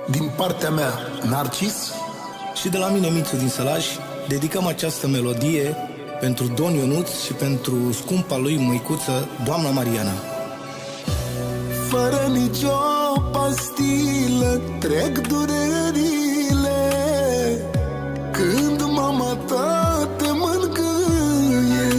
Din partea mea, Narcis, și de la mine, Mițu din Sălaș, dedicăm această melodie pentru Don Ionuț și pentru scumpa lui măicuță, doamna Mariana. fără nicio pastilă trec durerile, când mama ta te mângâie.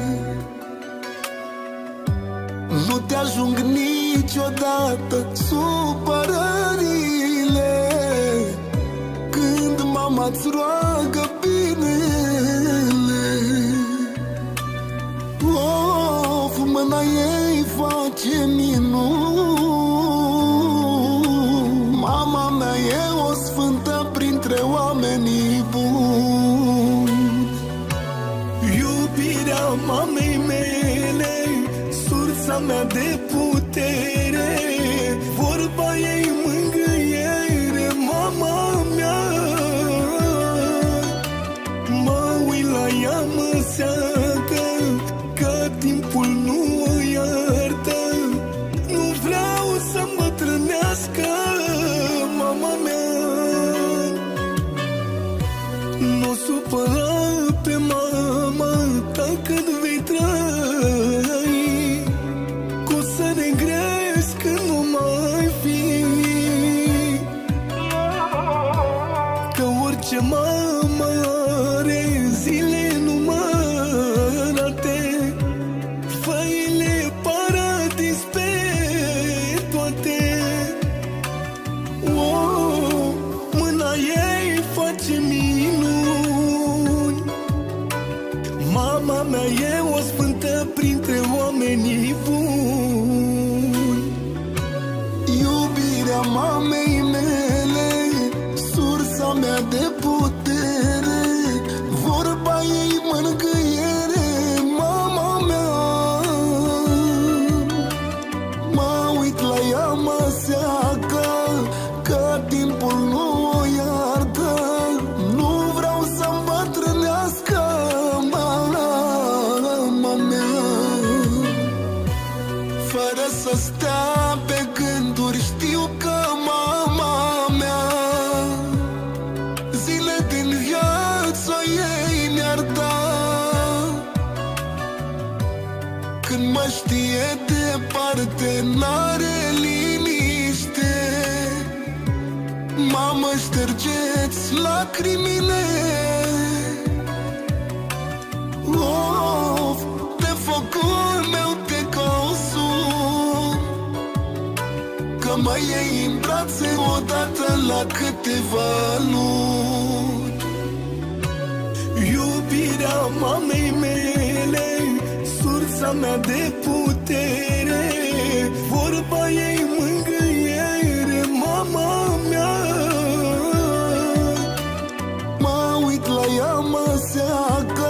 Nu te ajung niciodată supărările, când mama-ți roagă binele. Of, mâna ei face minuni, mama mea e o sfântă printre oamenii buni. Iubirea mamei mele, sursa mea de putere, vorba ei mângâiere, mama mea. Mă uit la ea, mă seacă, că timpul nu o iartă. Nu vreau să mă trănească mama mea. Nu supăra pe mama ta când vei trăi, că o să regrezi când nu mai fi. Că orice mamă are zile numărate, făile paradis pe toate. Oh, mâna ei face minuni, mama mea e o sfântă printre oamenii buni. Iubirea mamei mele, sursa mea de putere, vorba ei mângâiere, mama mea. Mă uit la ea, mă seacă, că timpul nu o iartă. Nu vreau să îmbătrânească mama mea, fără să stea pe gânduri. Știu că mama mea zile din viață ei mi-ar da, când mă știe departe, n-are liniște. Mamă, ștergeți lacrimile. Of, de focul meu te consum, că mă iei în brațe odată la câteva luni. Iubirea mamei mele, sursa mea de putere, vorba ei mângâiere, mama mea. Mă uit la ea, mă seacă,